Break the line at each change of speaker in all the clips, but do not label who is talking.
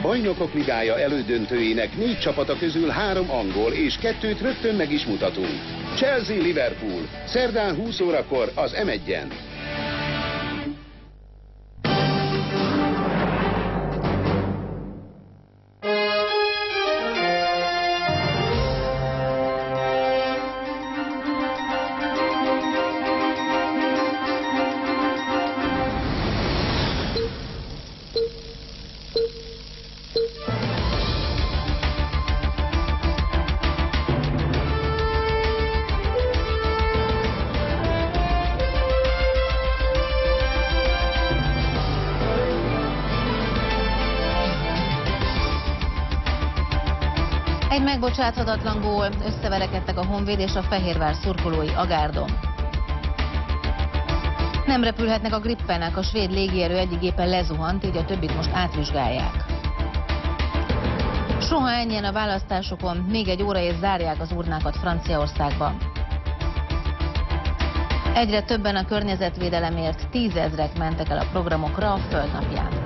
Bajnokok Ligája elődöntőinek 4 csapata közül 3 angol és 2-t rögtön meg is mutatunk. Chelsea-Liverpool, szerdán 20 órakor az M1-en.
Egy megbocsáthatatlan gól, összeverekedtek a Honvéd és a Fehérvár szurkolói a Gárdon. Nem repülhetnek a Grippenek, a svéd légierő egyik gépen lezuhant, így a többit most átvizsgálják. Soha ennyien a választásokon, még egy óra és zárják az urnákat Franciaországban. Egyre többen a környezetvédelemért, 10 000-ek mentek el a programokra a Földnapján.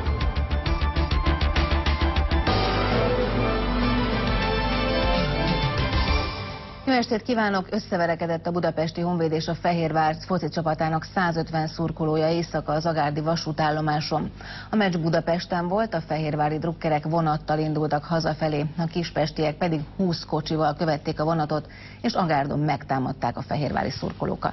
Jó estét kívánok! Összeverekedett a budapesti Honvéd és a Fehérvár foci csapatának 150 szurkolója éjszaka a zagárdi vasútállomáson. A meccs Budapesten volt, a fehérvári drukkerek vonattal indultak hazafelé, a kispestiek pedig 20 kocsival követték a vonatot, és a Gárdon megtámadták a fehérvári szurkolókat.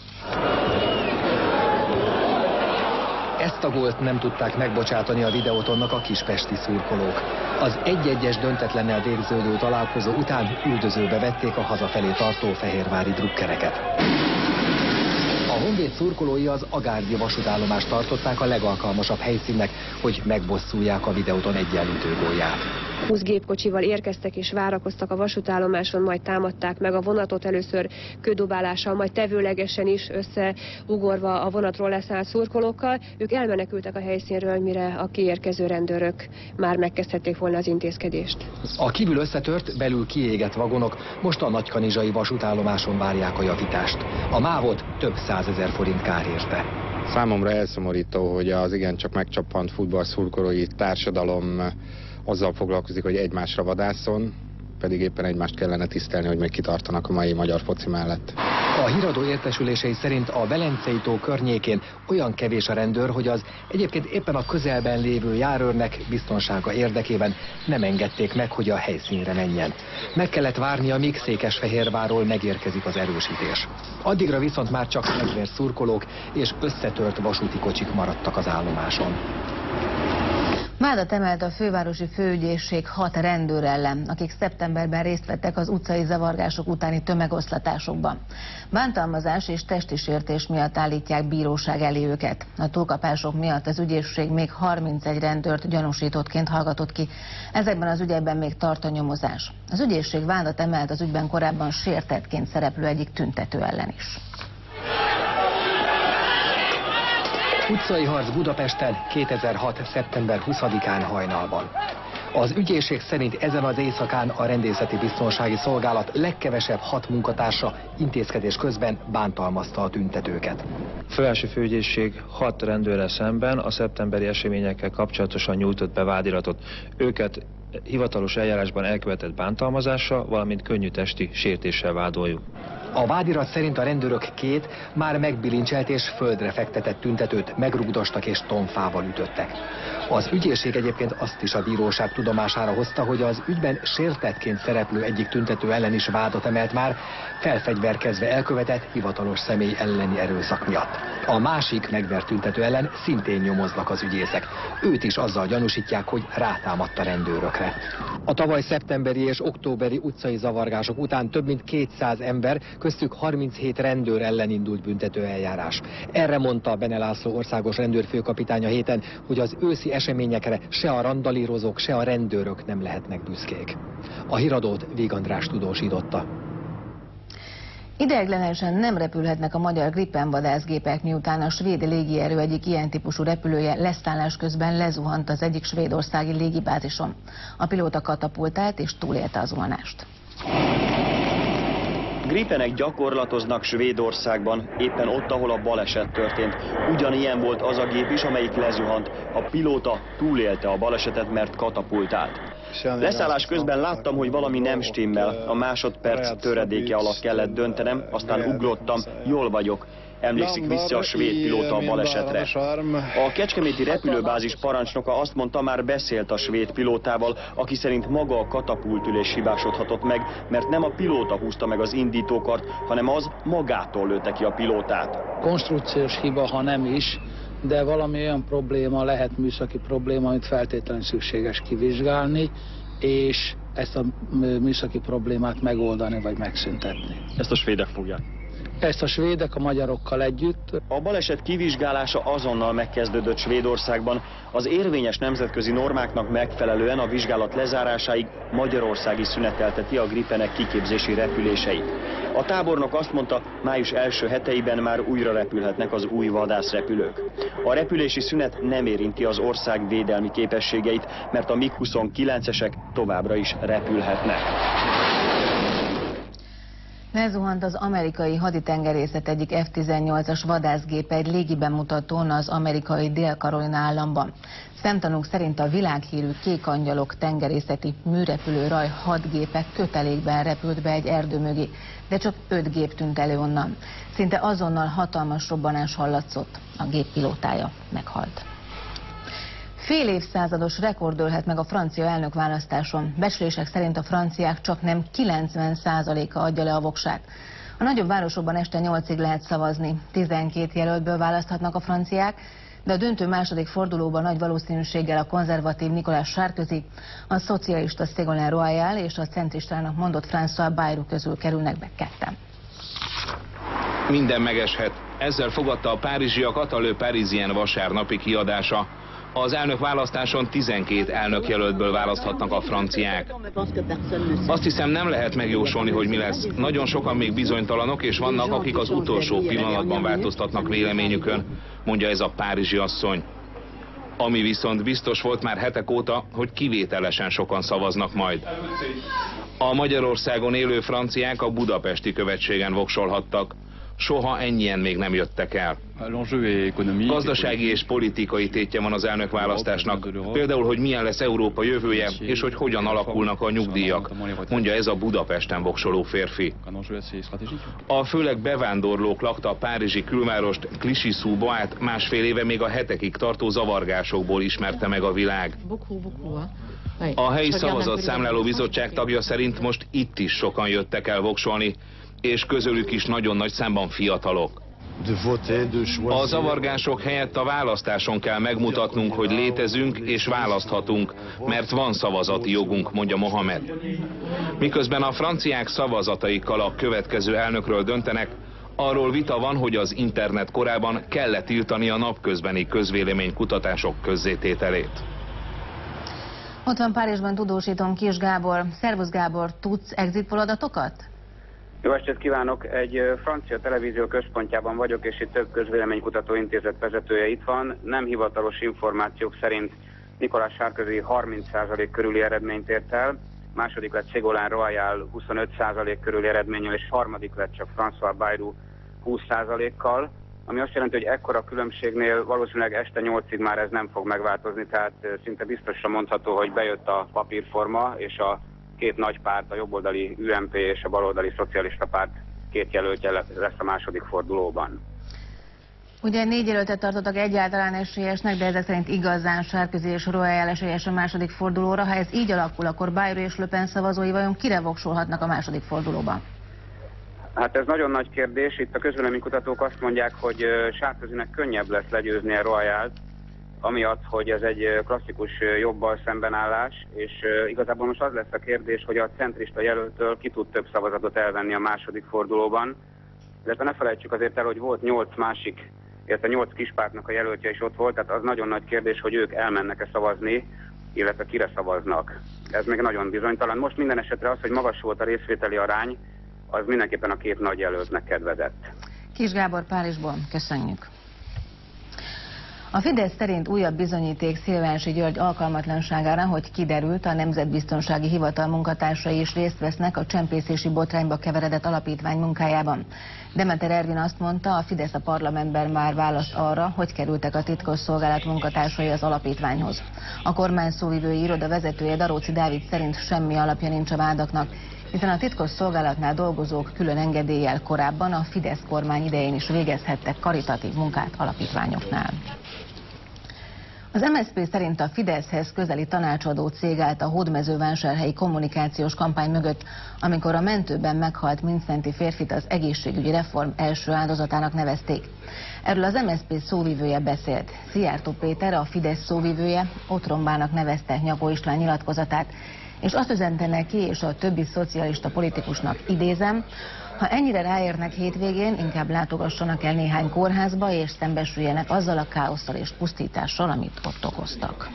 Ezt a gólt nem tudták megbocsátani a videótonnak a kispesti szurkolók. Az 1-1-es döntetlennel végződő találkozó után üldözőbe vették a hazafelé tartó fehérvári drukkereket. A Honvéd szurkolói az agárdi vasútállomást tartották a legalkalmasabb helyszínnek, hogy megbosszulják a videóton egyenlítő gólját.
20 gépkocsival érkeztek és várakoztak a vasútállomáson, majd támadták meg a vonatot, először kődobálással, majd tevőlegesen is összeugorva a vonatról leszállt szurkolókkal. Ők elmenekültek a helyszínről, mire a kiérkező rendőrök már megkezdhették volna az intézkedést.
A kívül összetört, belül kiégett vagonok most a nagykanizsai vasútállomáson várják a javítást. A mávot több 100 000 forint kár érte.
Számomra elszomorító, hogy az igencsak megcsappant futballszurkolói társadalom azzal foglalkozik, hogy egymásra vadászon, pedig éppen egymást kellene tisztelni, hogy még kitartanak a mai magyar foci mellett.
A híradó értesülései szerint a Velencei tó környékén olyan kevés a rendőr, hogy az egyébként éppen a közelben lévő járőrnek biztonsága érdekében nem engedték meg, hogy a helyszínre menjen. Meg kellett várnia, amíg Székesfehérvárról megérkezik az erősítés. Addigra viszont már csak megvert szurkolók és összetört vasúti kocsik maradtak az állomáson.
Vádat emelt a fővárosi főügyészség 6 rendőr ellen, akik szeptemberben részt vettek az utcai zavargások utáni tömegoszlatásokban. Bántalmazás és testi sértés miatt állítják bíróság elé őket. A túlkapások miatt az ügyészség még 31 rendőrt gyanúsítottként hallgatott ki. Ezekben az ügyekben még tart a nyomozás. Az ügyészség vádat emelt az ügyben korábban sértettként szereplő egyik tüntető ellen is.
Utcai harc Budapesten 2006. szeptember 20-án hajnalban. Az ügyészség szerint ezen az éjszakán a Rendészeti Biztonsági Szolgálat legkevesebb 6 munkatársa intézkedés közben bántalmazta a tüntetőket.
A fővárosi főügyészség 6 rendőrrel szemben a szeptemberi eseményekkel kapcsolatosan nyújtott be vádiratot. Őket hivatalos eljárásban elkövetett bántalmazással, valamint könnyű testi sértéssel vádoljuk.
A vádirat szerint a rendőrök 2 már megbilincselt és földre fektetett tüntetőt megrugdostak és tonfával ütöttek. Az ügyészség egyébként azt is a bíróság tudomására hozta, hogy az ügyben sértettként szereplő egyik tüntető ellen is vádat emelt már, felfegyverkezve elkövetett hivatalos személy elleni erőszak miatt. A másik megvert tüntető ellen szintén nyomoznak az ügyészek. Őt is azzal gyanúsítják, hogy rátámadt a rendőrökre. A tavaly szeptemberi és októberi utcai zavargások után több mint 200 ember, köztük 37 rendőr ellen indult büntetőeljárás. Erre mondta Bene László országos rendőrfőkapitány a héten, hogy az őszi eseményekre se a randalírozók, se a rendőrök nem lehetnek büszkék. A híradót Vég András tudósította.
Ideiglenesen nem repülhetnek a magyar Gripen vadászgépek, miután a svéd légierő egyik ilyen típusú repülője leszállás közben lezuhant az egyik svédországi légibázison. A pilóta katapultált és túlélte a zuhanást.
Gripenek gyakorlatoznak Svédországban, éppen ott, ahol a baleset történt. Ugyanilyen volt az a gép is, amelyik lezuhant. A pilóta túlélte a balesetet, mert katapultált. Leszállás közben láttam, hogy valami nem stimmel. A másodperc töredéke alatt kellett döntenem, aztán ugrottam, jól vagyok. Emlékszik vissza a svéd pilóta a balesetre. A kecskeméti repülőbázis parancsnoka azt mondta, már beszélt a svéd pilótával, aki szerint maga a katapultülés hibásodhatott meg, mert nem a pilóta húzta meg az indítókart, hanem az magától lőtte ki a pilótát.
Konstrukciós hiba, ha nem is, de valami olyan probléma, lehet műszaki probléma, amit feltétlenül szükséges kivizsgálni, és ezt a műszaki problémát megoldani vagy megszüntetni.
Ezt a svédek fogják.
Ezt a svédek a magyarokkal együtt.
A baleset kivizsgálása azonnal megkezdődött Svédországban. Az érvényes nemzetközi normáknak megfelelően a vizsgálat lezárásáig Magyarország is szünetelteti a Gripenek kiképzési repüléseit. A tábornok azt mondta, május első heteiben már újra repülhetnek az új vadászrepülők. A repülési szünet nem érinti az ország védelmi képességeit, mert a MiG-29-esek továbbra is repülhetnek.
Lezuhant az amerikai haditengerészet egyik F-18-as vadászgépe egy légibemutatón az amerikai Dél-Carolina államban. Szemtanúk szerint a világhírű Kék Angyalok tengerészeti műrepülő raj 6 gépe kötelékben repült be egy erdő mögé, de csak 5 gép tűnt elő onnan. Szinte azonnal hatalmas robbanás hallatszott, a gép pilótája meghalt. Fél évszázados rekord dőlhet meg a francia elnökválasztáson. Becslések szerint a franciák csaknem 90%-a adja le a voksát. A nagyobb városokban este 8-ig lehet szavazni. 12 jelöltből választhatnak a franciák, de a döntő második fordulóban nagy valószínűséggel a konzervatív Nicolas Sarkozy, a szocialista Ségolène Royal és a centristának mondott François Bayrou közül kerülnek be ketten.
Minden megeshet. Ezzel fogadta a párizsiak a Le Parisien vasárnapi kiadása. Az elnökválasztáson 12 elnökjelöltből választhatnak a franciák. Azt hiszem, nem lehet megjósolni, hogy mi lesz. Nagyon sokan még bizonytalanok, és vannak, akik az utolsó pillanatban változtatnak véleményükön, mondja ez a párizsi asszony. Ami viszont biztos volt már hetek óta, hogy kivételesen sokan szavaznak majd. A Magyarországon élő franciák a budapesti követségen voksolhattak. Soha ennyien még nem jöttek el. Gazdasági és politikai tétje van az elnökválasztásnak. Például, hogy milyen lesz Európa jövője, és hogy hogyan alakulnak a nyugdíjak, mondja ez a Budapesten voksoló férfi. A főleg bevándorlók lakta a párizsi külvárost, Clichy-sous-Bois-t másfél éve még a hetekig tartó zavargásokból ismerte meg a világ. A helyi szavazatszámláló bizottság tagja szerint most itt is sokan jöttek el voksolni, és közülük is nagyon nagy számban fiatalok. A zavargások helyett a választáson kell megmutatnunk, hogy létezünk és választhatunk, mert van szavazati jogunk, mondja Mohamed. Miközben a franciák szavazataikkal a következő elnökről döntenek, arról vita van, hogy az internet korában kell-e tiltani a napközbeni közvéleménykutatások közzétételét.
Ott van Párizsban tudósítom Kis Gábor. Szervusz Gábor, tudsz exit poll adatokat?
Jó estét kívánok! Egy francia televízió központjában vagyok, és itt több közvéleménykutató intézet vezetője itt van. Nem hivatalos információk szerint Nicolas Sarkozy 30% körüli eredményt ért el, második lett Ségolène Royal 25% körüli eredménnyel, és harmadik lett csak François Bayrou 20%-kal, ami azt jelenti, hogy ekkora különbségnél valószínűleg este 8-ig már ez nem fog megváltozni, tehát szinte biztosra mondható, hogy bejött a papírforma, és a két nagy párt, a jobboldali UMP és a baloldali szocialista párt két jelöltje lesz a második fordulóban.
Ugye 4 jelöltet tartottak egyáltalán esélyesnek, de ezek szerint igazán Sarkozy és Royal esélyes a második fordulóra. Ha ez így alakul, akkor Bayrou és Le Pen szavazói vajon kire voksolhatnak a második fordulóban?
Hát ez nagyon nagy kérdés. Itt a közvéleménykutatók azt mondják, hogy Sarkozynek könnyebb lesz legyőzni a Royalt, amiatt, hogy ez egy klasszikus jobbal szembenállás, és igazából most az lesz a kérdés, hogy a centrista jelöltől ki tud több szavazatot elvenni a második fordulóban. Illetve ne felejtsük azért el, hogy volt 8 másik, illetve 8 kispártnak a jelöltje is ott volt, tehát az nagyon nagy kérdés, hogy ők elmennek-e szavazni, illetve kire szavaznak. Ez még nagyon bizonytalan. Most minden esetre az, hogy magas volt a részvételi arány, az mindenképpen a két nagy jelöltnek kedvezett.
Kis Gábor Párizsból, köszönjük. A Fidesz szerint újabb bizonyíték Szilvánsi György alkalmatlanságára, hogy kiderült, a Nemzetbiztonsági Hivatal munkatársai is részt vesznek a csempészési botrányba keveredett alapítvány munkájában. Demeter Ervin azt mondta, a Fidesz a parlamentben már választ arra, hogy kerültek a titkosszolgálat munkatársai az alapítványhoz. A kormány szóvivői iroda vezetője, Daróczi Dávid szerint semmi alapja nincs a vádaknak, hiszen a titkosszolgálatnál dolgozók külön engedéllyel korábban a Fidesz kormány idején is végezhettek karitatív munkát alapítványoknál. Az MSZP szerint a Fideszhez közeli tanácsadó cég állt a hódmezővásárhelyi kommunikációs kampány mögött, amikor a mentőben meghalt mindszenti férfit az egészségügyi reform első áldozatának nevezték. Erről az MSZP szóvivője beszélt. Szijjártó Péter, a Fidesz szóvivője, otrombának nevezte Nyakó István nyilatkozatát, és azt üzente neki és a többi szocialista politikusnak, idézem, ha ennyire ráérnek hétvégén, inkább látogassanak el néhány kórházba, és szembesüljenek azzal a káosszal és pusztítással, amit ott okoztak.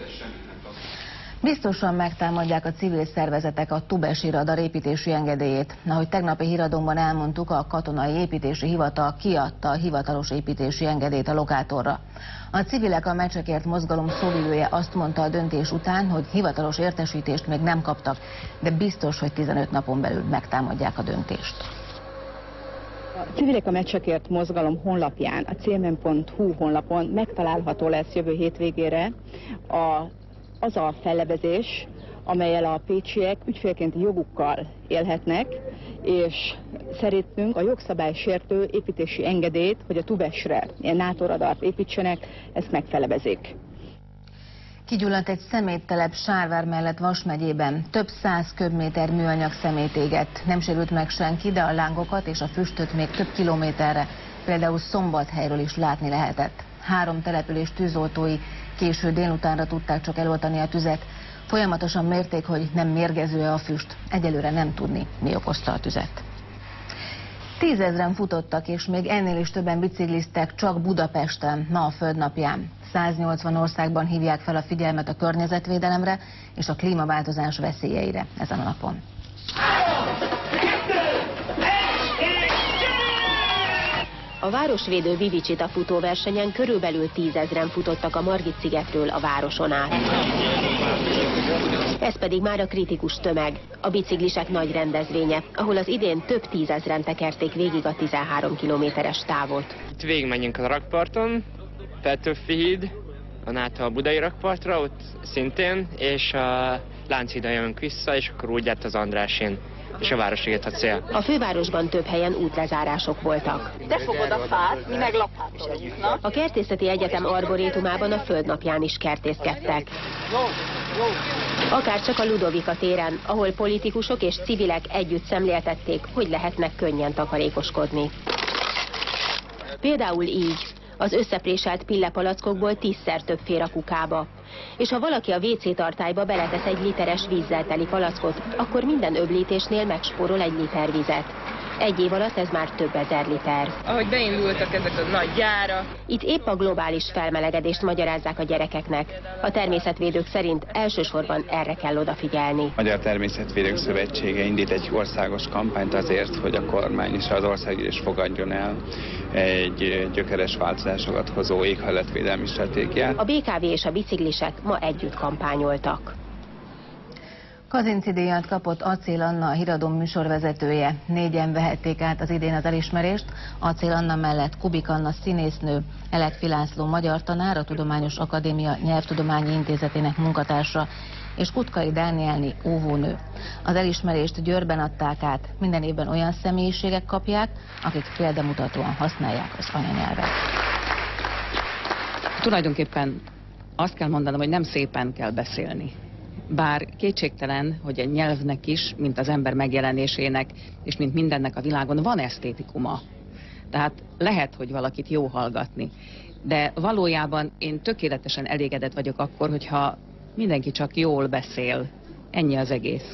Biztosan megtámadják a civil szervezetek a Tubesi radar építési engedélyét. Ahogy tegnapi híradóban elmondtuk, a Katonai Építési Hivatal kiadta a hivatalos építési engedélyt a lokátorra. A Civilek a Mecsekért mozgalom szóvivője azt mondta a döntés után, hogy hivatalos értesítést még nem kaptak, de biztos, hogy 15 napon belül megtámadják a döntést.
A Civilek a Mecsekért mozgalom honlapján, a cmn.hu honlapon megtalálható lesz jövő hétvégére az a fellebezés, amellyel a pécsiek ügyfélkénti jogukkal élhetnek, és szerintünk a jogszabálysértő építési engedélyt, hogy a Tubesre ilyen NATO radart építsenek, ezt megfelebezik.
Kigyulladt egy szeméttelep Sárvár mellett Vas megyében. Több 100 köbméter műanyag szemét égett. Nem sérült meg senki, de a lángokat és a füstöt még több kilométerre, például Szombathelyről is látni lehetett. 3 település tűzoltói késő délutánra tudták csak eloltani a tüzet. Folyamatosan mérték, hogy nem mérgező-e a füst. Egyelőre nem tudni, mi okozta a tüzet. 10 000-en futottak, és még ennél is többen bicikliztek csak Budapesten ma a Földnapján. 180 országban hívják fel a figyelmet a környezetvédelemre és a klímaváltozás veszélyeire ezen a napon.
A városvédő Vivicita futóversenyen körülbelül 10 000-en futottak a Margit-szigetről a városon át. Ez pedig már a kritikus tömeg, a biciklisek nagy rendezvénye, ahol az idén több 10 000-en tekerték végig a 13 kilométeres távot.
Itt végigmenjünk a rakparton, Petőfi híd, át a budai rakpartra, ott szintén, és a Lánchídon jövünk vissza, és akkor úgy át az Andrásén, és a Városliget a cél.
A fővárosban több helyen útlezárások voltak.
Te fogod a fát, mi meg lapátoljuk.
A Kertészeti Egyetem arborétumában a Földnapján is kertészkedtek. Akár csak a Ludovika téren, ahol politikusok és civilek együtt szemléltették, hogy lehetnek könnyen takarékoskodni. Például így. Az összepréselt pillepalackokból 10-szer több fér a kukába. És ha valaki a WC tartályba beletesz egy literes vízzel teli palackot, akkor minden öblítésnél megspórol 1 liter vizet. Egy év alatt ez már több ezer liter.
Ahogy beindultak ezek a nagy gyárak.
Itt épp a globális felmelegedést magyarázzák a gyerekeknek. A természetvédők szerint elsősorban erre kell odafigyelni.
A Magyar Természetvédők Szövetsége indít egy országos kampányt azért, hogy a kormány és az országgyűlés fogadjon el egy gyökeres változásokat hozó éghajlatvédelmi stratégiát.
A BKV és a biciklisek ma együtt kampányoltak.
Kazinczy díjat kapott Acél Anna, a Híradó műsorvezetője. 4-en vehették át az idén az elismerést. Acél Anna mellett Kubik Anna színésznő, Eletfi László magyar tanár, a Tudományos Akadémia Nyelvtudományi Intézetének munkatársa, és Kutkai Dánielné óvónő. Az elismerést Győrben adták át. Minden évben olyan személyiségek kapják, akik példamutatóan használják az anyanyelvet.
Tulajdonképpen azt kell mondanom, hogy nem szépen kell beszélni. Bár kétségtelen, hogy egy nyelvnek is, mint az ember megjelenésének, és mint mindennek a világon van esztétikuma. Tehát lehet, hogy valakit jó hallgatni. De valójában én tökéletesen elégedett vagyok akkor, hogyha mindenki csak jól beszél. Ennyi az egész.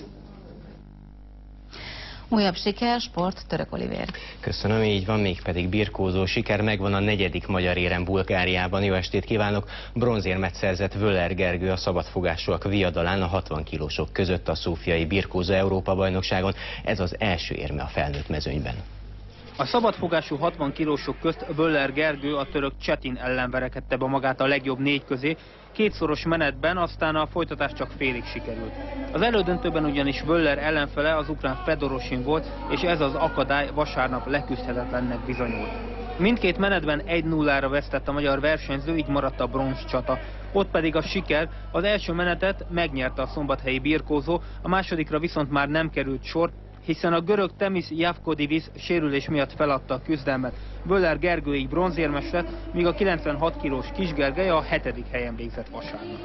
Újabb siker, sport, Török Olivér.
Köszönöm, így van, mégpedig birkózó siker, megvan a 4. magyar érem Bulgáriában. Jó estét kívánok! Bronzérmet szerzett Völler Gergő a szabadfogásúak viadalán a 60 kilósok között a szófiai birkózó Európa-bajnokságon. Ez az első érme a felnőtt mezőnyben.
A szabadfogású 60 kilósok közt Böller Gergő a török Csetin ellen verekedte be magát a legjobb 4 közé, kétszoros menetben, aztán a folytatás csak félig sikerült. Az elődöntőben ugyanis Böller ellenfele az ukrán Fedorosin volt, és ez az akadály vasárnap leküzdhetetlennek bizonyult. Mindkét menetben 1-0-ra vesztett a magyar versenyző, így maradt a bronzcsata. Ott pedig a siker, az első menetet megnyerte a szombathelyi birkózó, a másodikra viszont már nem került sor, hiszen a görög Temis Yavkodivis sérülés miatt feladta a küzdelmet. Böller Gergő így bronzérmes lett, míg a 96 kilós Kisgergely a 7. helyen végzett vasárnap.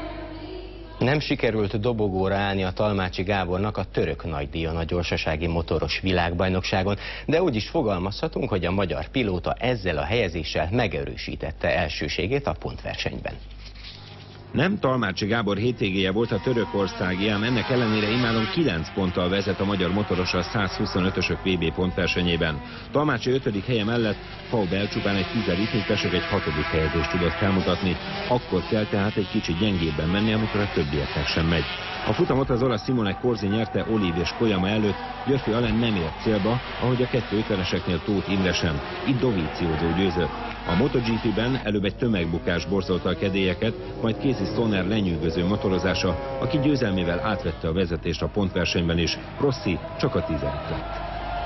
Nem sikerült dobogóra állni a Talmácsi Gábornak a török nagydíjon a gyorsasági motoros világbajnokságon, de úgy is fogalmazhatunk, hogy a magyar pilóta ezzel a helyezéssel megerősítette elsőségét a pontversenyben.
Nem Talmácsi Gábor hétvégéje volt a Törökországi, ám ennek ellenére immáron 9 ponttal vezet a magyar motoros a 125-ösök VB pontversenyében. Talmácsi 5. helye mellett Faubel csupán egy 10 ritmikesek egy 6. helyezést tudott felmutatni, akkor kell tehát egy kicsit gyengébben menni, amikor a többieknek sem megy. A futamot az olasz Simone Corsi nyerte Oliv és Kolyama előtt, Györfi Alen nem ért célba, ahogy a 250-eseknél Tóth Imre sem. Itt Dovizioso győzött. A MotoGP-ben előbb egy tömegbukás borzolta a kedélyeket, majd Casey Stoner lenyűgöző motorozása, aki győzelmével átvette a vezetést a pontversenyben is. Rossi csak a 10. lett.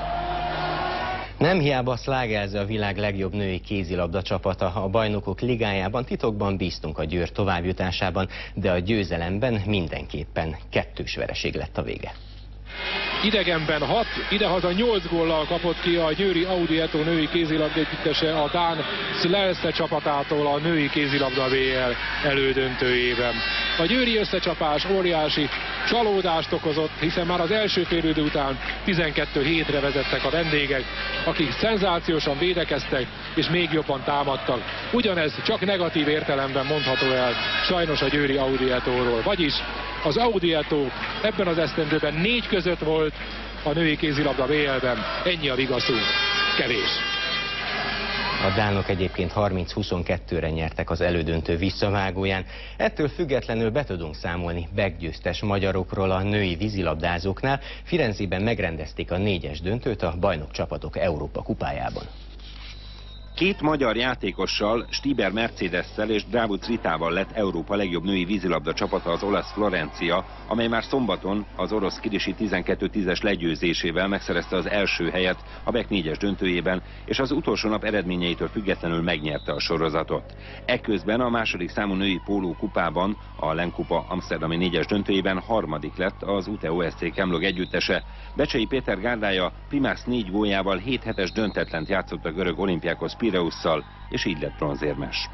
Nem hiába Szlágelze a világ legjobb női kézilabda csapata. A Bajnokok Ligájában titokban bíztunk a Győr továbbjutásában, de a győzelemben mindenképpen 2-s vereség lett a vége.
Idegenben 6, idehaza 8 góllal kapott ki a győri Audi Eto női kézilabda együttese a dán Szlágelze csapatától a női kézilabda VL elődöntőjében. A győri összecsapás óriási csalódást okozott, hiszen már az első félidő után 12-7-re vezettek a vendégek, akik szenzációsan védekeztek és még jobban támadtak. Ugyanez csak negatív értelemben mondható el sajnos a győri Audi Etóról, vagyis az Audi Eto ebben az esztendőben 4 között volt a női kézilabda VL-ben. Ennyi a vigaszunk. Kevés.
A dánok egyébként 30-22-re nyertek az elődöntő visszavágóján. Ettől függetlenül be tudunk számolni beggyőztes magyarokról a női vízilabdázóknál. Firenzében megrendezték a 4-es döntőt a bajnokcsapatok Európa kupájában.
2 magyar játékossal, Stiber Mercedessel és Dravut Ritával lett Európa legjobb női vízilabda csapata az olasz Florencia, amely már szombaton az orosz Kirisi 12-10-es legyőzésével megszerezte az első helyet a BEK 4-es döntőjében, és az utolsó nap eredményeitől függetlenül megnyerte a sorozatot. Ekközben a második számú női póló kupában, a Lenkupa amszterdami 4-es döntőjében 3. lett az UTE-OSC Kemlog együttese. Becsei Péter gárdája Primász 4 góljával 7-7-es döntetlent játszott a görög Olympiakos Pireusszal, és így lett bronzérmes.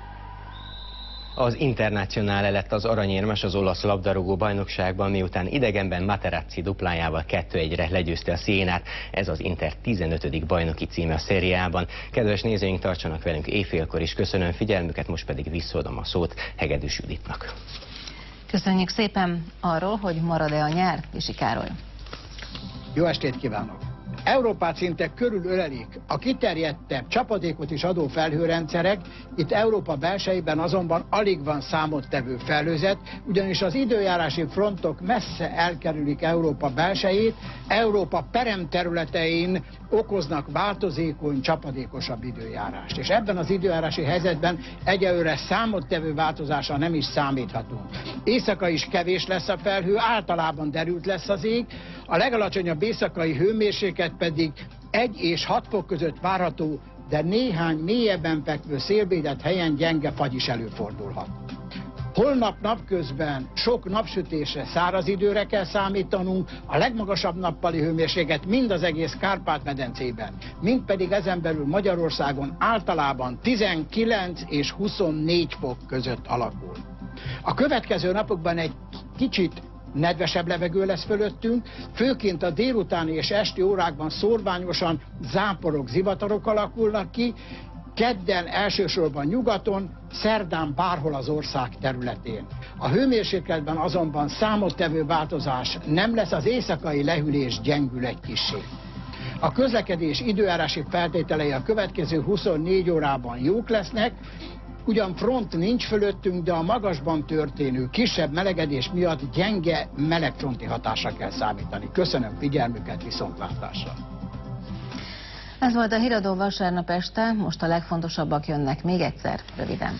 Az Internazionale lett az aranyérmes az olasz labdarúgó bajnokságban, miután idegenben Materazzi duplájával 2-1-re legyőzte a Sienát. Ez az Inter 15. bajnoki címe a szériában. Kedves nézőink, tartsanak velünk éjfélkor is. Köszönöm figyelmüket, most pedig visszaadom a szót Hegedűs Juditnak.
Köszönjük szépen. Arról, hogy marad-e a nyár, Visi Károly.
Jó estét kívánok! Európát szinte körülölelik a kiterjedtebb csapadékot is adó felhőrendszerek, itt Európa belsejében azonban alig van számottevő felhőzet, ugyanis az időjárási frontok messze elkerülik Európa belsejét, Európa peremterületein okoznak változékony, csapadékosabb időjárást. És ebben az időjárási helyzetben egyelőre számottevő változásra nem is számíthatunk. Éjszaka is kevés lesz a felhő, általában derült lesz az ég, a legalacsonyabb éjszakai hőmérséklet pedig 1 és 6 fok között várható, de néhány mélyebben fekvő szélvédett helyen gyenge fagy is előfordulhat. Holnap napközben sok napsütésre, száraz időre kell számítanunk, a legmagasabb nappali hőmérséklet mind az egész Kárpát-medencében, mind pedig ezen belül Magyarországon általában 19 és 24 fok között alakul. A következő napokban egy kicsit nedvesebb levegő lesz fölöttünk, főként a délutáni és esti órákban szórványosan záporok, zivatarok alakulnak ki, kedden elsősorban nyugaton, szerdán bárhol az ország területén. A hőmérsékletben azonban számottevő változás nem lesz, az éjszakai lehűlés gyengül egy kissé. A közlekedés időjárási feltételei a következő 24 órában jók lesznek, ugyan front nincs fölöttünk, de a magasban történő kisebb melegedés miatt gyenge melegfronti hatásra kell számítani. Köszönöm figyelmüket, viszontlátásra!
Ez volt a Híradó vasárnap este, most a legfontosabbak jönnek még egyszer, röviden.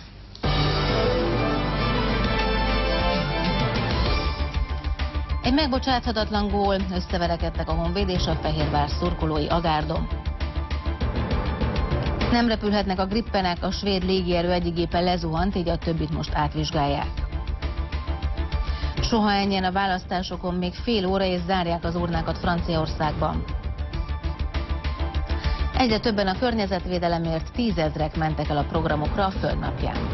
Egy megbocsáthatatlan gól, összeverekedtek a Honvéd és a Fehérvár szurkolói Agárdon. Nem repülhetnek a Grippenek, a svéd légierő egyik gépe lezuhant, így a többit most átvizsgálják. Soha ennyien a választásokon még fél óra és zárják az urnákat Franciaországban. Egyre többen a környezetvédelemért, 10 000-ek mentek el a programokra a Föld napján.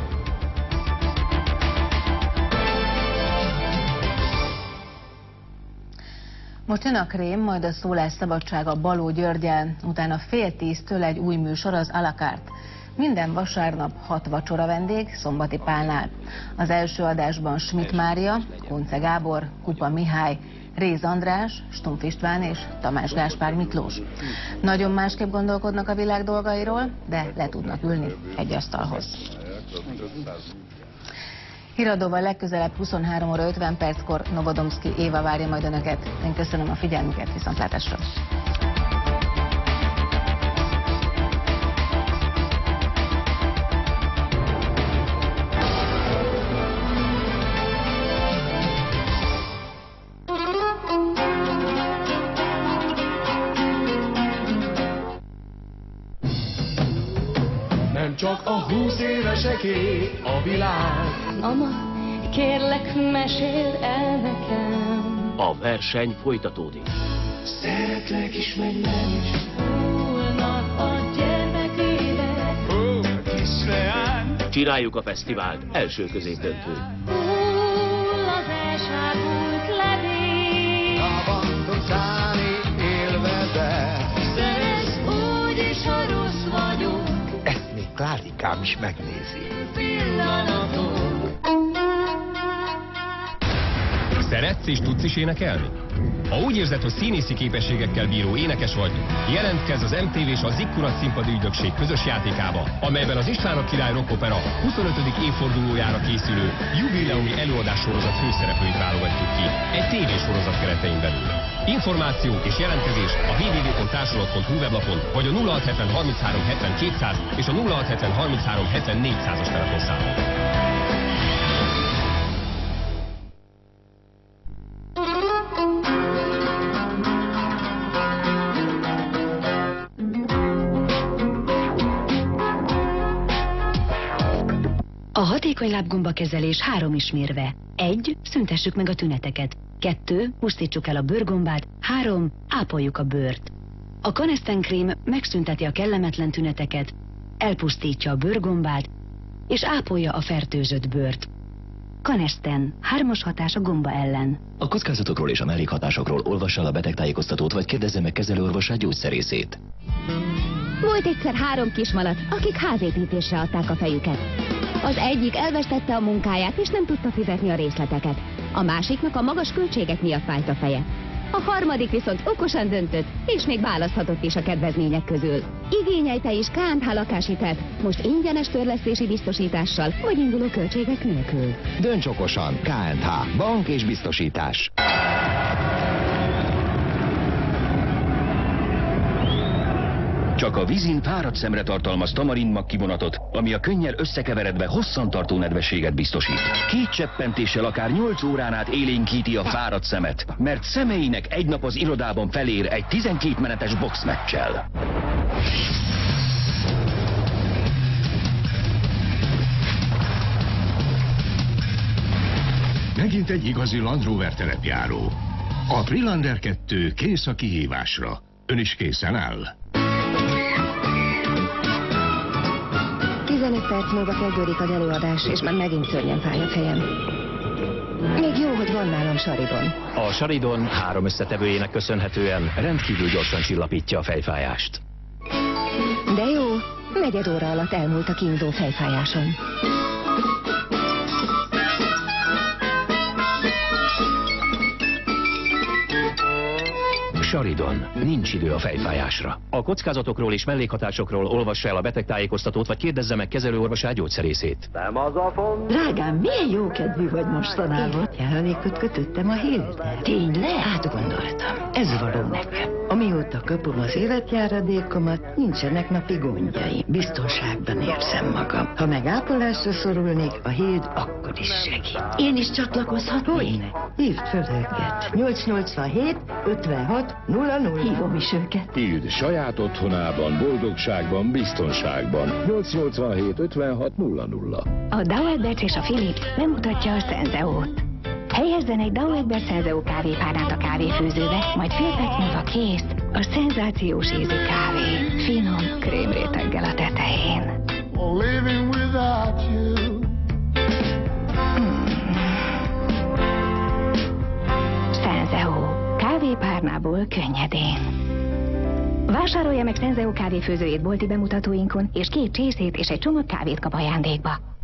Most jön a krém, majd a szólásszabadság a Baló Györggyel, utána 9:30-től egy új műsor, az à la carte. Minden vasárnap 6 vacsora vendég, Szombati Pálnál. Az első adásban Schmidt Mária, Kunce Gábor, Kupa Mihály, Réz András, Stumpf István és Tamás Gáspár Miklós. Nagyon másképp gondolkodnak a világ dolgairól, de le tudnak ülni egy asztalhoz. Híradóval legközelebb 23:50 Novodomszki Éva várja majd Önöket. Én köszönöm a figyelmüket, viszontlátásra!
Nem csak a 20 éveseké a világ.
Mama, kérlek, meséld el nekem.
A verseny folytatódik.
Szeretlek, ismerj meg is.
Múlnak a gyermekének.
Ó, kis leány.
Csináljuk a fesztivált, első középdöntő.
Hull az elságult levél.
Abandon szállni élvezve.
Szerez, úgyis a rossz vagyok.
Ezt még Klárikám is megnézi.
Pillanatok.
Szeretsz és tudsz is énekelni? Ha úgy érzed, hogy színészi képességekkel bíró énekes vagy, jelentkezz az MTV és a Zikkurat színpadi ügynökség közös játékába, amelyben az István a Király Rock Opera 25. évfordulójára készülő jubileumi előadássorozat főszereplőit válogatjuk ki egy tévésorozat keretein belül. Információk és jelentkezés a www.társulat.hu weblapon, vagy a 0670 33 70 200 és a 0670 33 70 400-as telefonszámon.
A hatékony lábgombakezelés 3 ismérve. 1. Szüntessük meg a tüneteket. 2. Pusztítsuk el a bőrgombát. 3. Ápoljuk a bőrt. A Canesten krém megszünteti a kellemetlen tüneteket, elpusztítja a bőrgombát, és ápolja a fertőzött bőrt. Canesten. 3-as hatás a gomba ellen.
A kockázatokról és a mellékhatásokról olvassa el a betegtájékoztatót, vagy kérdezze meg kezelőorvosát, gyógyszerészét.
Volt egyszer 3 kismalac, akik házépítésre adták a fejüket. Az egyik elvesztette a munkáját, és nem tudta fizetni a részleteket. A másiknak a magas költségek miatt fájt a feje. A harmadik viszont okosan döntött, és még választhatott is a kedvezmények közül. Igényelj te is KNH lakáshitelt, most ingyenes törlesztési biztosítással, vagy induló költségek nélkül.
Dönts okosan, KNH, bank és biztosítás.
Csak a Vizin fáradt szemre tartalmaz tamarindmag kivonatot, ami a könnyel összekeveredve hosszantartó nedvességet biztosít. 2 cseppentéssel akár 8 órán át élénkíti a fáradt szemet, mert szemeinek egy nap az irodában felér egy 12 menetes boxmeccsel.
Megint egy igazi Land Rover terepjáró. A Freelander 2 kész a kihívásra. Ön is készen áll?
15 perc múlva kezdődik az előadás, és már megint szörnyen fáj a fejem. Még jó, hogy van nálam Saridon.
A Saridon 3 összetevőjének köszönhetően rendkívül gyorsan csillapítja a fejfájást.
De jó, 4 óra alatt elmúlt a kínzó fejfájásom.
Saridon. Nincs idő a fejfájásra.
A kockázatokról és mellékhatásokról olvassa el a betegtájékoztatót, vagy kérdezze meg kezelőorvosát, gyógyszerészét.
Drágám, milyen jókedvű vagy mostanában. Járulékot kötöttem a Héllel. Tényleg? Átgondoltam. Ez való nekem. Amióta kapom az életjáradékomat, nincsenek napi gondjaim. Biztonságban érzem magam. Ha meg ápolásra szorulnék, a Hild akkor is segít. Én is csatlakozhatok? Hogyne? Hívd föl őket. 887 56 00. Hívom is őket.
Hild saját otthonában, boldogságban, biztonságban. 887 56 00.
A Dauerbert és a Philips bemutatja a Senseo-t. Helyezzen egy Dauerbert Senseo kávépárnát a kávéfőzőbe, majd fél perc múlva kész a szenzációs ízű kávé. Finom krémréteggel a tetején. Senseo. Kávépárnából könnyedén. Vásárolja meg Senseo kávéfőzőjét bolti bemutatóinkon, és 2 csészét és egy csomag kávét kap ajándékba.